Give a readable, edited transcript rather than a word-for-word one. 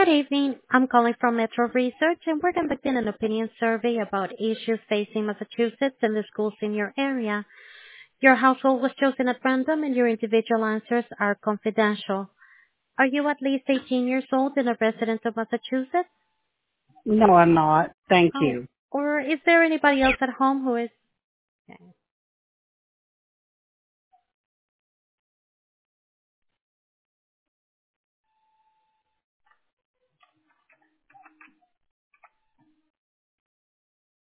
Good evening. I'm calling from Metro Research, and we're conducting an opinion survey about issues facing Massachusetts and the schools in your area. Your household was chosen at random, and your individual answers are confidential. Are you at least 18 years old and a resident of Massachusetts? No, I'm not. Thank Oh, you. or is there anybody else at home who is? Okay.